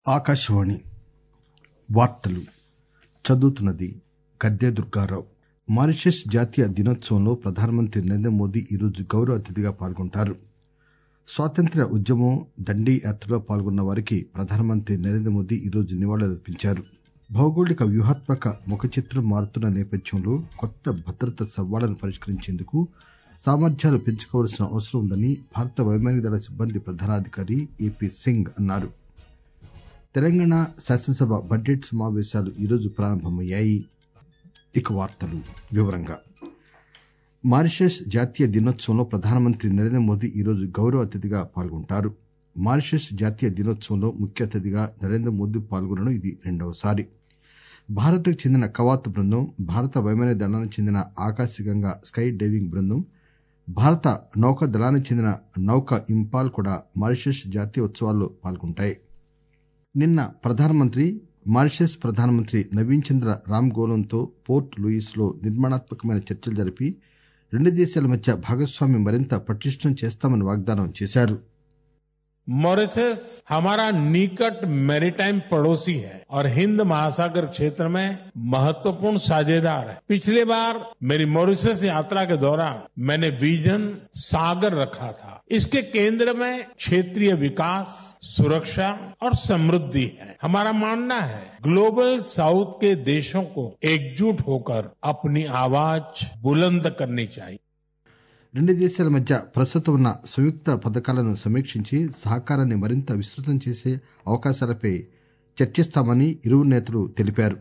ఆకాశవాణి వార్తలు చదువుతున్నది గద్దె దుర్గారావు. మారిషస్ జాతీయ దినోత్సవంలో ప్రధానమంత్రి నరేంద్ర మోదీ ఈరోజు గౌరవ అతిథిగా పాల్గొంటారు. స్వాతంత్ర్య ఉద్యమం దండి యాత్రలో పాల్గొన్న వారికి ప్రధానమంత్రి నరేంద్ర మోదీ ఈరోజు నివాళులర్పించారు. భౌగోళిక వ్యూహాత్మక ముఖచిత్రం మారుతున్న నేపథ్యంలో కొత్త భద్రతా సవాళ్లను పరిష్కరించేందుకు సామర్థ్యాలు పెంచుకోవాల్సిన అవసరం ఉందని భారత వైమానిక దళ సిబ్బంది ప్రధానాధికారి ఏపీ సింగ్ అన్నారు. తెలంగాణ శాసనసభ బడ్జెట్ సమావేశాలు ఈరోజు ప్రారంభమయ్యాయి. మారిషస్ జాతీయ దినోత్సవంలో ప్రధానమంత్రి నరేంద్ర మోదీ ఈరోజు గౌరవ అతిథిగా పాల్గొంటారు. మారిషస్ జాతీయ దినోత్సవంలో ముఖ్య అతిథిగా నరేంద్ర మోదీ పాల్గొనడం ఇది రెండవసారి. భారత్కు చెందిన కవాతు బృందం, భారత వైమానిక దళానికి చెందిన ఆకాశగంగా స్కై డైవింగ్ బృందం, భారత నౌకా దళానికి చెందిన నౌక ఇంపాల్ కూడా మారిషస్ జాతీయ ఉత్సవాల్లో పాల్గొంటాయి. నిన్న ప్రధానమంత్రి మారిషస్ ప్రధానమంత్రి నవీన్ చంద్ర రామ్గోలంతో పోర్ట్ లూయిస్ లో నిర్మాణాత్మకమైన చర్చలు జరిపి రెండు దేశాల మధ్య భాగస్వామ్యం మరింత పటిష్టం చేస్తామని వాగ్దానం చేశారు. मॉरिशस हमारा निकट मैरीटाइम पड़ोसी है और हिंद महासागर क्षेत्र में महत्वपूर्ण साझेदार है. पिछली बार मेरी मॉरिशस यात्रा के दौरान मैंने विजन सागर रखा था. इसके केंद्र में क्षेत्रीय विकास, सुरक्षा और समृद्धि है. हमारा मानना है ग्लोबल साउथ के देशों को एकजुट होकर अपनी आवाज बुलंद करनी चाहिए. రెండు దేశాల మధ్య ప్రస్తుతం ఉన్న సంయుక్త పథకాలను సమీక్షించి సహకారాన్ని మరింత విస్తృతం చేసే అవకాశాలపై చర్చిస్తామని ఇరువురు నేతలు తెలిపారు.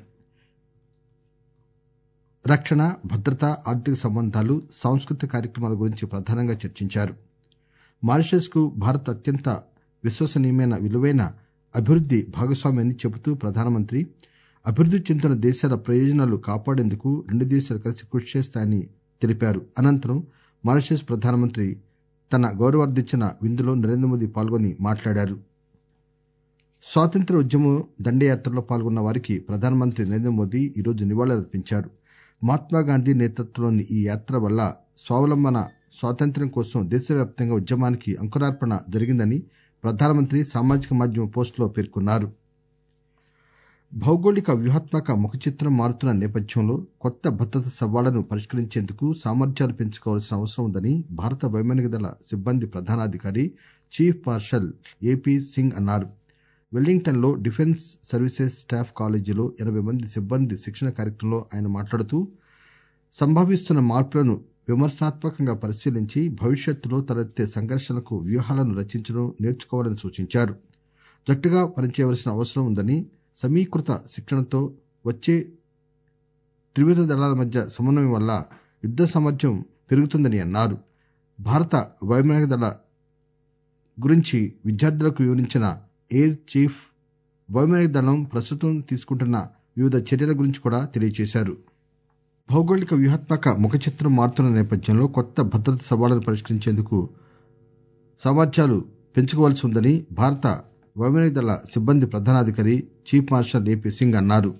రక్షణ, భద్రత, ఆర్థిక సంబంధాలు, సాంస్కృతిక కార్యక్రమాల గురించి ప్రధానంగా చర్చించారు. మారిషస్ కు భారత్ అత్యంత విశ్వసనీయమైన విలువైన అభివృద్ది భాగస్వామ్యాన్ని చెబుతూ ప్రధానమంత్రి అభివృద్ది చెందుతున్న దేశాల ప్రయోజనాలు కాపాడేందుకు రెండు దేశాలు కలిసి కృషి చేస్తాయని తెలిపారు. అనంతరం మారిషస్ ప్రధానమంత్రి తన గౌరవార్థించిన విందులో నరేంద్ర మోదీ పాల్గొని మాట్లాడారు. స్వాతంత్ర్య ఉద్యమం దండయాత్రలో పాల్గొన్న వారికి ప్రధానమంత్రి నరేంద్ర మోదీ ఈరోజు నివాళులర్పించారు. మహాత్మాగాంధీ నేతృత్వంలోని ఈ యాత్ర వల్ల స్వావలంబన, స్వాతంత్ర్యం కోసం దేశవ్యాప్తంగా ఉద్యమానికి అంకురార్పణ జరిగిందని ప్రధానమంత్రి సామాజిక మాధ్యమ పోస్టులో పేర్కొన్నారు. భౌగోళిక వ్యూహాత్మక ముఖచిత్రం మారుతున్న నేపథ్యంలో కొత్త భద్రతా సవాళ్లను పరిష్కరించేందుకు సామర్థ్యాలు పెంచుకోవాల్సిన అవసరం ఉందని భారత వైమానిక దళ సిబ్బంది ప్రధానాధికారి చీఫ్ మార్షల్ ఏపీ సింగ్ అన్నారు. వెల్లింగ్టన్ లో డిఫెన్స్ సర్వీసెస్ స్టాఫ్ కాలేజీలో 80 మంది సిబ్బంది శిక్షణ కార్యక్రమంలో ఆయన మాట్లాడుతూ సంభవిస్తున్న మార్పులను విమర్శనాత్మకంగా పరిశీలించి భవిష్యత్తులో తలెత్తే సంఘర్షణలకు వ్యూహాలను రచించడం నేర్చుకోవాలని సూచించారు. జట్టుగా పనిచేయవలసిన అవసరం ఉందని, సమీకృత శిక్షణతో వచ్చే త్రివిధ దళాల మధ్య సమన్వయం వల్ల యుద్ద సామర్థ్యం పెరుగుతుందని అన్నారు. భారత వైమానిక దళ గురించి విద్యార్థులకు వివరించిన ఎయిర్ చీఫ్ వైమానిక దళం ప్రస్తుతం తీసుకుంటున్న వివిధ చర్యల గురించి కూడా తెలియజేశారు. భౌగోళిక వ్యూహాత్మక ముఖచిత్రం మారుతున్న నేపథ్యంలో కొత్త భద్రతా సవాళ్లను పరిష్కరించేందుకు సామర్థ్యాలు పెంచుకోవాల్సి ఉందని భారత వైమానిక దళ సిబ్బంది ప్రధానాధికారి చీఫ్ మార్షల్ ఏపీ సింగ్ అన్నారు.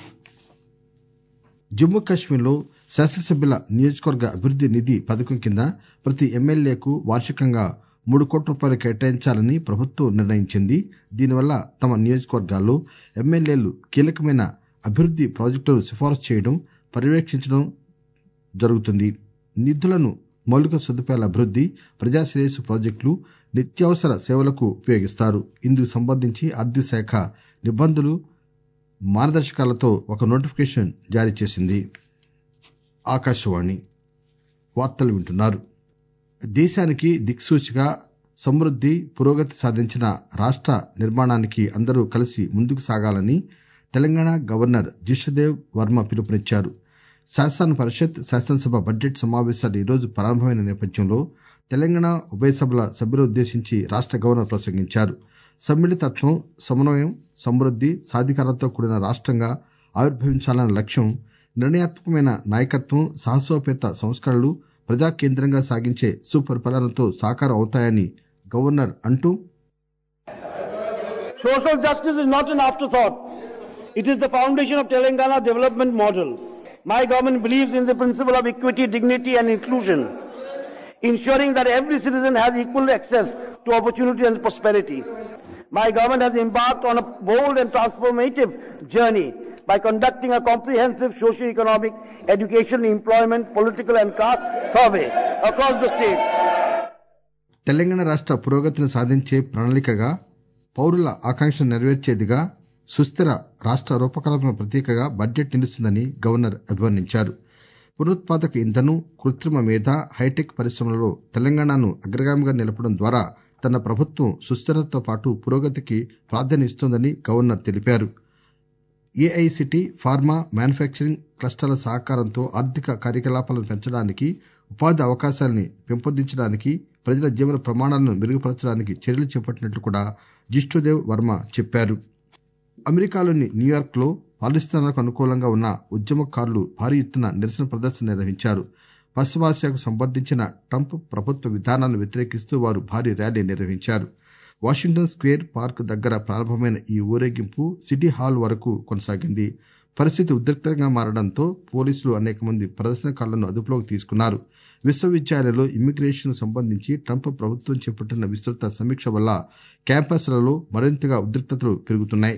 జమ్మూ కాశ్మీర్లో శాసనసభ్యుల నియోజకవర్గ అభివృద్ది నిధి పథకం కింద ప్రతి ఎమ్మెల్యేకు వార్షికంగా 3 కోట్ల రూపాయలు కేటాయించాలని ప్రభుత్వం నిర్ణయించింది. దీనివల్ల తమ నియోజకవర్గాల్లో ఎమ్మెల్యేలు కీలకమైన అభివృద్ది ప్రాజెక్టులను సిఫారసు చేయడం, పర్యవేక్షించడం జరుగుతుంది. నిధులను మౌలిక సదుపాయాల అభివృద్ది, ప్రజా శ్రేయస్సు ప్రాజెక్టులు, నిత్యావసర సేవలకు ఉపయోగిస్తారు. ఇందుకు సంబంధించి ఆర్థిక శాఖ నిబంధనలు, మార్గదర్శకాలతో ఒక నోటిఫికేషన్ జారీ చేసింది. ఆకాశవాణి వార్తలు వింటున్నారు. దేశానికి దిక్సూచిగా సమృద్ది, పురోగతి సాధించిన రాష్ట్ర నిర్మాణానికి అందరూ కలిసి ముందుకు సాగాలని తెలంగాణ గవర్నర్ జిష్ణుదేవ్ వర్మ పిలుపునిచ్చారు. శాసన పరిషత్, శాసనసభ బడ్జెట్ సమావేశాలు ఈరోజు ప్రారంభమైన నేపథ్యంలో తెలంగాణ ఉభయ సభల సభ్యులను ఉద్దేశించి రాష్ట్ర గవర్నర్ ప్రసంగించారు. సమ్మిళితత్వం, సమన్వయం, సమృద్ది, సాధికారతతో కూడిన రాష్ట్రంగా ఆవిర్భవించాలన్న లక్ష్యం, నిర్ణయాత్మకమైన నాయకత్వం, సాహసోపేత సంస్కరణలు, ప్రజా కేంద్రంగా సాగించే సుపరిపాలనతో సాకారం అవుతాయని గవర్నర్ అంటూ, Social justice is not an afterthought. It is the foundation of Telangana development model. My government believes in the principle of equity, dignity and inclusion, ensuring that every citizen has equal access to opportunity and prosperity. My government has embarked on a bold and transformative journey by conducting a comprehensive socio-economic, education, employment, political and caste survey across the state. Telangana రాష్ట్ర పురోగతిని సాధించే ప్రణాళికగా, పౌరుల ఆకాంక్షలు నెరవేర్చేదిగా, సుస్థిర రాష్ట్ర రూపకల్పన ప్రతీకగా budget నిలుస్తుందని గవర్నర్ అభివర్ణించారు. పునరుత్పాదక ఇంధనం, కృత్రిమ మేధ, హైటెక్ పరిశ్రమలలో తెలంగాణను అగ్రగామిగా నిలపడం ద్వారా తన ప్రభుత్వం సుస్థిరతతో పాటు పురోగతికి ప్రాధాన్యం ఇస్తోందని గవర్నర్ తెలిపారు. ఏఐసిటి, ఫార్మా, మ్యానుఫ్యాక్చరింగ్ క్లస్టర్ల సహకారంతో ఆర్థిక కార్యకలాపాలను పెంచడానికి, ఉపాధి అవకాశాలని పెంపొందించడానికి, ప్రజల జీవన ప్రమాణాలను మెరుగుపరచడానికి చర్యలు చేపట్టినట్లు కూడా జిష్ణుదేవ్ వర్మ చెప్పారు. అమెరికాలోని న్యూయార్క్లో పాలస్తీనాకు అనుకూలంగా ఉన్న ఉద్యమకారులు భారీ ఎత్తున నిరసన ప్రదర్శన నిర్వహించారు. పశ్చిమాసియాకు సంబంధించిన ట్రంప్ ప్రభుత్వ విధానాలను వ్యతిరేకిస్తూ వారు భారీ ర్యాలీ నిర్వహించారు. వాషింగ్టన్ స్క్వేర్ పార్క్ దగ్గర ప్రారంభమైన ఈ ఊరేగింపు సిటీ హాల్ వరకు కొనసాగింది. పరిస్థితి ఉద్రిక్తంగా మారడంతో పోలీసులు అనేక మంది ప్రదర్శనకారులను అదుపులోకి తీసుకున్నారు. విశ్వవిద్యాలయాల్లో ఇమ్మిగ్రేషన్ సంబంధించి ట్రంప్ ప్రభుత్వం చేపట్టిన విస్తృత సమీక్ష వల్ల క్యాంపస్లలో మరింతగా ఉద్రిక్తతలు పెరుగుతున్నాయి.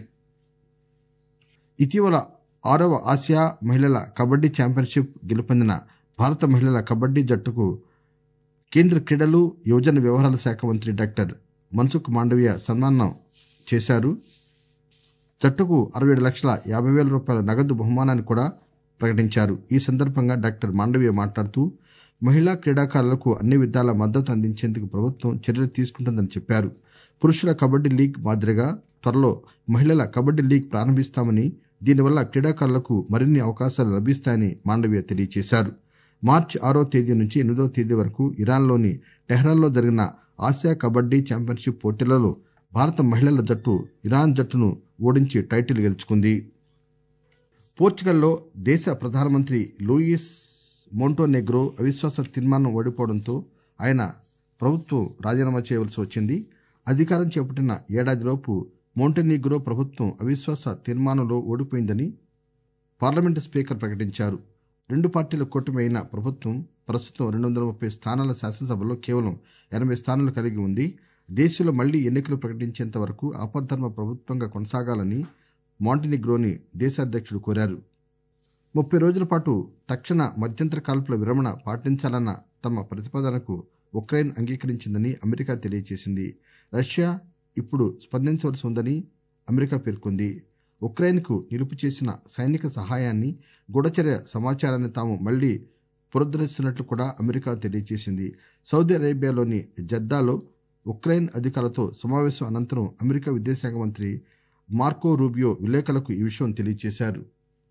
ఇటీవల 6వ ఆసియా మహిళల కబడ్డీ ఛాంపియన్షిప్ గెలుపొందిన భారత మహిళల కబడ్డీ జట్టుకు కేంద్ర క్రీడలు, యువజన వ్యవహారాల శాఖ మంత్రి డాక్టర్ మన్సుఖ్ మాండవీయ సన్మానం చేశారు. జట్టుకు 67,50,000 రూపాయల నగదు బహుమానాన్ని కూడా ప్రకటించారు. ఈ సందర్భంగా డాక్టర్ మాండవీయ మాట్లాడుతూ మహిళా క్రీడాకారులకు అన్ని విధాల మద్దతు అందించేందుకు ప్రభుత్వం చర్యలు తీసుకుంటుందని చెప్పారు. పురుషుల కబడ్డీ లీగ్ మాదిరిగా త్వరలో మహిళల కబడ్డీ లీగ్ ప్రారంభిస్తామని, దీనివల్ల క్రీడాకారులకు మరిన్ని అవకాశాలు లభిస్తాయని మాండవీయ తెలియజేశారు. మార్చి 6వ తేదీ నుంచి 8వ తేదీ వరకు ఇరాన్లోని టెహ్రాన్లో జరిగిన ఆసియా కబడ్డీ ఛాంపియన్షిప్ పోటీలలో భారత మహిళల జట్టు ఇరాన్ జట్టును ఓడించి టైటిల్ గెలుచుకుంది. పోర్చుగల్లో దేశ ప్రధానమంత్రి లూయిస్ మోంటోనెగ్రో అవిశ్వాస తీర్మానం ఓడిపోవడంతో ఆయన ప్రభుత్వం రాజీనామా చేయవలసి వచ్చింది. అధికారం చేపట్టిన ఏడాదిలోపు మోంటెనీగ్రో ప్రభుత్వం అవిశ్వాస తీర్మానంలో ఓడిపోయిందని పార్లమెంటు స్పీకర్ ప్రకటించారు. 2 పార్టీల కూటమి అయిన ప్రభుత్వం ప్రస్తుతం 230 స్థానాల శాసనసభలో కేవలం 80 స్థానాలు కలిగి ఉంది. దేశంలో మళ్లీ ఎన్నికలు ప్రకటించేంత వరకు ఆపద్ధర్మ ప్రభుత్వంగా కొనసాగాలని మాంటెనీగ్రోని దేశ అధ్యక్షుడు కోరారు. 30 రోజుల పాటు తక్షణ మధ్యంతర కాల్పుల విరమణ పాటించాలన్న తమ ప్రతిపాదనకు ఉక్రెయిన్ అంగీకరించిందని అమెరికా తెలియజేసింది. రష్యా ఇప్పుడు స్పందించవలసి ఉందని అమెరికా పేర్కొంది. ఉక్రెయిన్కు నిలుపు చేసిన సైనిక సహాయాన్ని, గూఢచర్య సమాచారాన్ని తాము మళ్లీ పునరుద్ధరిస్తున్నట్లు కూడా అమెరికా తెలియజేసింది. సౌదీ అరేబియాలోని జెద్దాలో ఉక్రెయిన్ అధికారులతో సమావేశం అనంతరం అమెరికా విదేశాంగ మంత్రి మార్కో రూబియో విలేకరులకు ఈ విషయం తెలియజేశారు.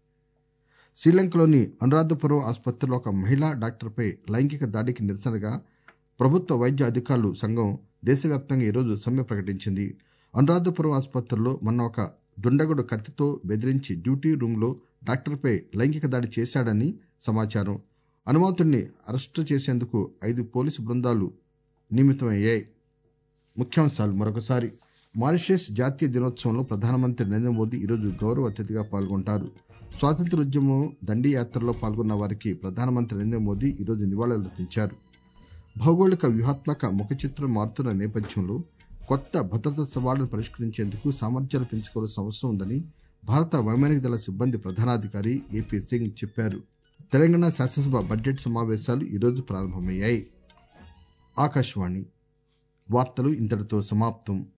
శ్రీలంకలోని అనురాధపురం ఆసుపత్రిలో ఒక మహిళా డాక్టర్పై లైంగిక దాడికి నిరసనగా ప్రభుత్వ వైద్య అధికారులు సంఘం దేశవ్యాప్తంగా ఈరోజు సమ్మె ప్రకటించింది. అనురాధపురం ఆసుపత్రిలో మొన్న ఒక దుండగుడు కత్తితో బెదిరించి డ్యూటీ రూంలో డాక్టర్పై లైంగిక దాడి చేశాడని సమాచారం. అనుమాతుడిని అరెస్టు చేసేందుకు 5 పోలీసు బృందాలు నియమితమయ్యాయి. ముఖ్యాంశాలు మరొకసారి. మారిషస్ జాతీయ దినోత్సవంలో ప్రధానమంత్రి నరేంద్ర మోదీ ఈరోజు గౌరవ అతిథిగా పాల్గొంటారు. స్వాతంత్ర్యోద్యమం దండి యాత్రలో పాల్గొన్న వారికి ప్రధానమంత్రి నరేంద్ర మోదీ ఈరోజు నివాళులర్పించారు. భౌగోళిక వ్యూహాత్మక ముఖ చిత్రం మారుతున్న నేపథ్యంలో కొత్త భద్రతా సవాళ్లను పరిష్కరించేందుకు సామర్థ్యాలు పెంచుకోవాల్సిన అవసరం ఉందని భారత వైమానిక దళ సిబ్బంది ప్రధానాధికారి ఏపీ సింగ్ చెప్పారు. తెలంగాణ శాసనసభ బడ్జెట్ సమావేశాలు ఈరోజు ప్రారంభమయ్యాయి. ఆకాశవాణి వార్తలు ఇంతటితో సమాప్తం.